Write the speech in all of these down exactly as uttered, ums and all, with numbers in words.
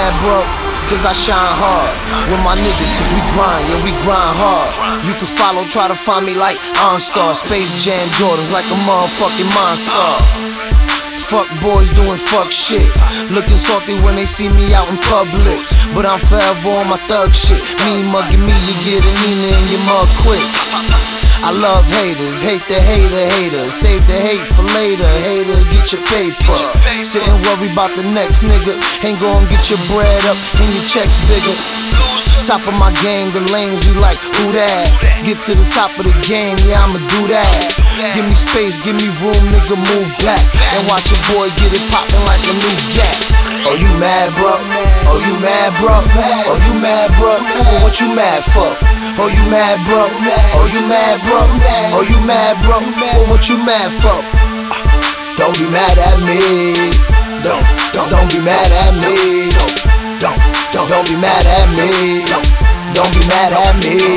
mad, bro? Cause I shine hard with my niggas, cause we grind, yeah, we grind hard. You can follow, try to find me like OnStar, Space Jam Jordans, like a motherfucking monster. Fuck boys doing fuck shit, looking salty when they see me out in public. But I'm forever on my thug shit. Me mugging me, you get a Nina and your mug quick. I love haters, hate the hater, hater. Save the hate for later, hater, get your paper. Sit and worry about the next nigga. Ain't gon' get your bread up and your checks bigger. Top of my game, the lanes be like, who that? Get to the top of the game, yeah, I'ma do that. Give me space, give me room, nigga, move back. And watch a boy get it poppin' like a new gat. Oh, you mad, bro? Oh, you mad, bro? Oh, you mad, bro? Well, what you mad for? Oh, you mad, bro? Oh, you mad, bro? Oh, you mad, bro? Well, what you mad for? Don't be mad at me. Don't, don't, don't be mad at me. Don't, don't, don't be mad at me. Don't be mad at me.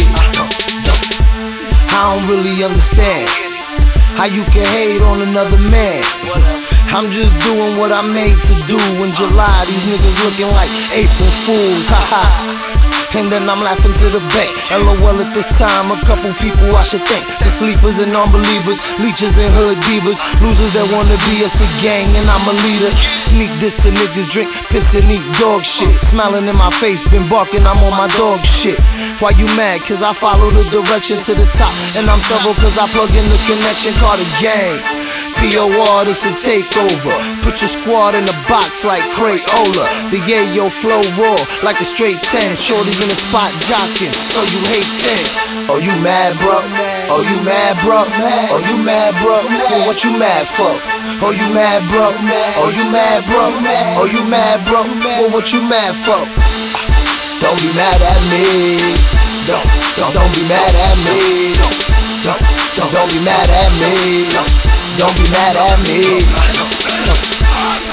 I don't really understand how you can hate on another man. I'm just doing what I'm made to do. In July, these niggas looking like April Fools, haha. And then I'm laughing to the bank. LOL at this time, a couple people I should thank. The sleepers and unbelievers, leeches and hood divas, losers that wanna be us the gang, and I'm a leader. Sneak this and niggas drink, piss and eat dog shit. Smiling in my face, been barking, I'm on my dog shit. Why you mad? Cause I follow the direction to the top. And I'm thorough cause I plug in the connection called a gang. P O R, this a takeover. Put your squad in a box like Crayola. The yayo flow raw like a straight ten. Shorties in the spot jocking, so you hate ten. Oh, you mad, bro? Oh, you mad, bro? Oh, you mad, bro? Well, what you mad for? Oh, you mad, bro? Oh, you mad, bro? Oh, you mad, bro? Well, what you mad for? Don't be mad at me. Don't, don't, don't be mad at me. Don't, don't, don't be mad at me. Don't be mad at me.